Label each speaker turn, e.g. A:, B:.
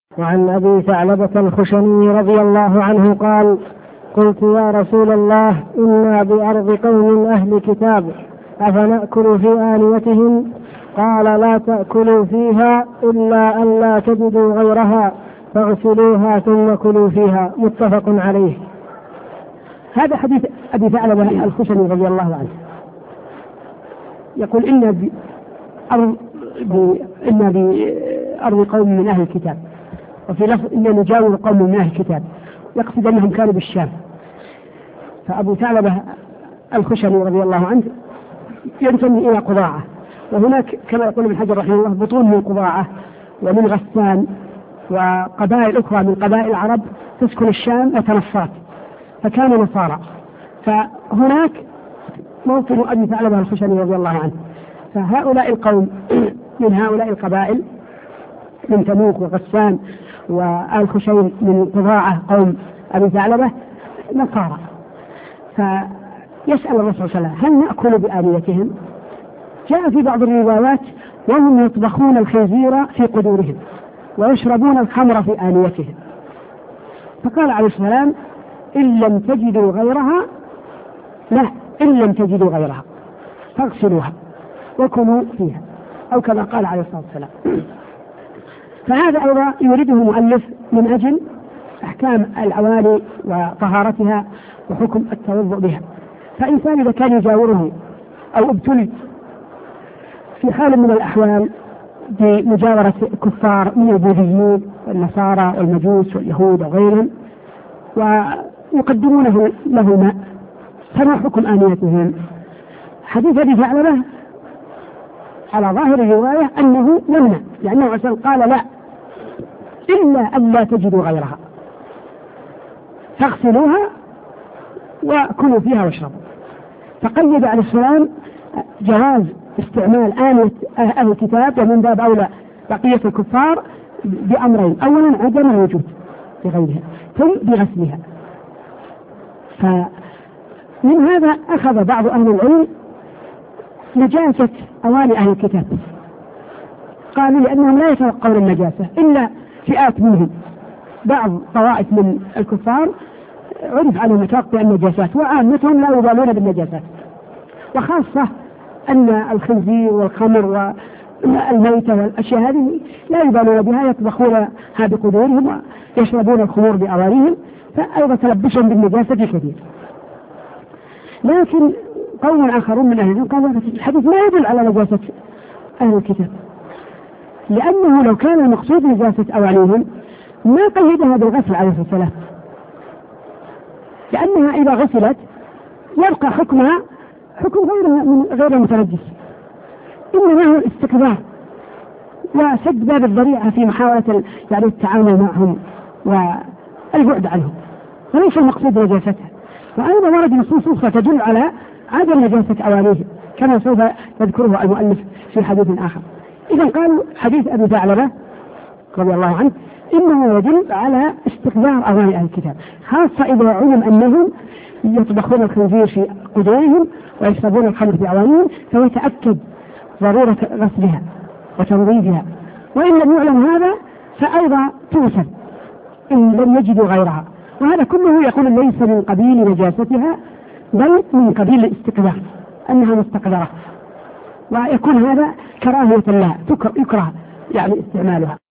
A: وعن أبي ثعلبة الخشني رضي الله عنه قال: قلت يا رسول الله إنا بأرض قوم أهل كتاب أفنأكل في آنيتهم؟ قال: لا تأكلوا فيها إلا أن لا تجدوا غيرها فاغسلوها ثم كلوا فيها. متفق عليه.
B: هذا حديث أبي ثعلبة الخشني رضي الله عنه يقول: إنا بأرض قوم من أهل الكتاب، وفي لفظ إنا نجاور قوم من أهل الكتاب، يقصد أنهم كانوا بالشام. فأبو ثعلبة الخشني رضي الله عنه ينتمي إلى قضاعة، وهناك كما يقول ابن حجر رحمه الله بطون من قضاعة ومن غسان وقبائل أخرى من قبائل العرب تسكن الشام وتنصات، فكانوا نصارى. فهناك موطن أبي ثعلبة الخشني رضي الله عنه. فهؤلاء القوم من هؤلاء القبائل من تبوك وغسان وآل خشيم من قضاعة قوم أبي ثعلبة نصارى. فيسأل الرسول صلى الله عليه وسلم: هل نأكل بآنيتهم؟ جاء في بعض الروايات: وهم يطبخون الخنزير في قدورهم ويشربون الخمر في آنيتهم. فقال عليه السلام: إن لم تجدوا غيرها، لا، إن لم تجدوا غيرها فاغسلوها وكلوا فيها، أو كما قال عليه الصلاة والسلام. فهذا أيضا يريده المؤلف من أجل أحكام الأواني وطهارتها وحكم التوضؤ بها. فإنسان إذا كان يجاوره أو ابتلي في حال من الأحوال بمجاورة كفار من البوذيين والنصارى والمجوس واليهود وغيرهم ويقدمونه له ماء، فما حكم آنيتهم؟ حديث أبي ثعلبة على ظاهر الرواية أنه يمنع، لأنه عسل قال: لا، إلا أن لا تجدوا غيرها فاغسلوها وكلوا فيها واشربوا. فقيد عليه السلام جواز استعمال آنية أهل الكتاب ومن باب أولى بقية الكفار بأمرين: أولا عدم الوجود لغيرها، ثم بغسلها. فمن هذا أخذ بعض أهل العلم نجاسة أواني أهل الكتاب، قالوا لأنهم لا يتوقعون النجاسة إلا فئات منهم، بعض طوائف من الكفار عرف عنهم يتوقع النجاسات وعامتهم لا يبالون بالنجاسات، وخاصة أن الخنزير والخمر والميتة والأشياء هذه لا يبالون بها، يطبخونها بقدورهم ويشربون الخمور بأوانيهم، فأيضا تلبسهم بالنجاسة كثير. لكن قوم آخرون من أهل العلم قالوا الحديث ما يدل على نجاسة أهل الكتاب، لأنه لو كان المقصود نجاسة أوانيهم ما قيدها بالغسل عليه الصلاة والسلام، لأنها إذا غسلت يبقى حكمها حكم غير المتنجس، إنما هو الاستكبار وسد باب الذريعة في محاولة التعامل معهم والبعد عنهم، وليس المقصود نجاستها. وأيضا ورد نصوص أخرى تدل على عدم نجاسة أوانيهم كما سوف يذكره المؤلف في حديث آخر. إذا قالوا حديث أبي ثعلبة رضي الله عنه إنه يدل على استقذار أواني أهل الكتاب، خاصة إذا علم أنهم يطبخون الخنزير في قدورهم ويشربون الخمر في أوانيهم، فيتأكد ضرورة غسلها وتنظيفها. وإن لم يعلم هذا فأيضا توسل إن لم يجدوا غيرها، وهذا كله يقول ليس من قبيل نجاستها بل من قبيل الاستقذار، أنها مستقذرة، ويكون هذا كراهية لها، يكره استعمالها.